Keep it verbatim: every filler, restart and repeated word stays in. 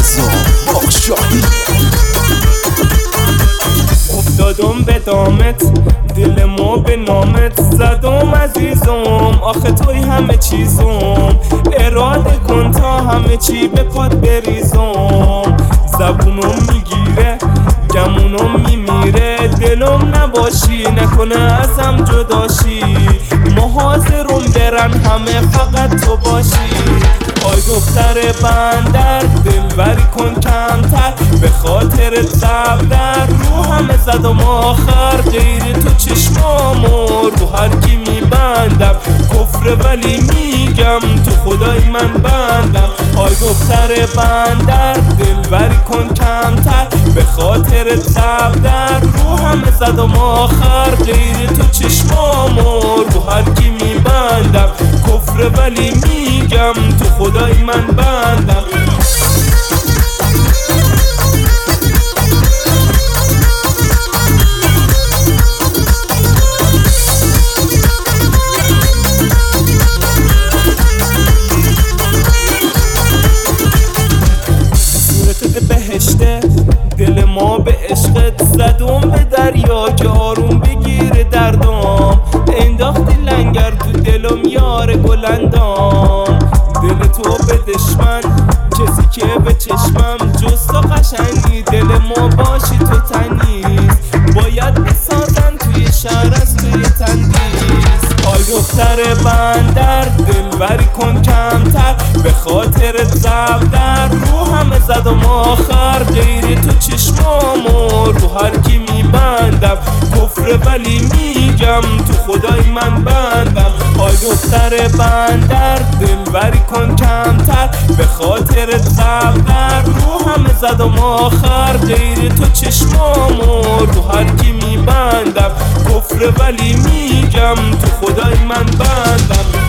رضا باغشاهی. افتادم به دامت دل ما به نامت زدم عزیزم، آخه توی همه چیزم، اراده کن تا همه چی به پات بریزم. زبونم میگیره گمونم میمیره، دلم نباشی نکنه ازم جداشی، محاضرم برن همه فقط تو باشی. آی دختر بندر دلبری کن کمتر، به خاطر زبدر رو همه زدم آخر، غیر تو چشمامو رو هر کی میبندم، کفر ولی میگم تو خدای من بندم. آی دختر بندر دلبری کن کمتر، به خاطر زبدر رو همه زدم آخر، غیر تو چشمامو رو هر کی میبندم، کفر ولی میگم تو خدای من بندم. صورتت بهشته دل ما به عشقت زدم به دریا که آروم بگیره دردام، انداختی لنگر تو دلم یار گلندام، دل تو به دشمن کسی که به چشمم جز تو قشنگی، دل ما باشی تو تنیز باید بسازن توی شهر از توی تندیز. آی دختر بندر دلبری کن کمتر، به خاطر زبدر رو همه زدم آخر، غیر تو چشمامو رو هر کی میبندم، کفر ولی میگم تو خدای من بندم. آی دختر بندر دلبری کن کمتر، به خاطر زبدر رو همه زدم آخر، غیر تو چشمامو رو هر کی میبندم، کفر ولی میگم تو خدای من بندم.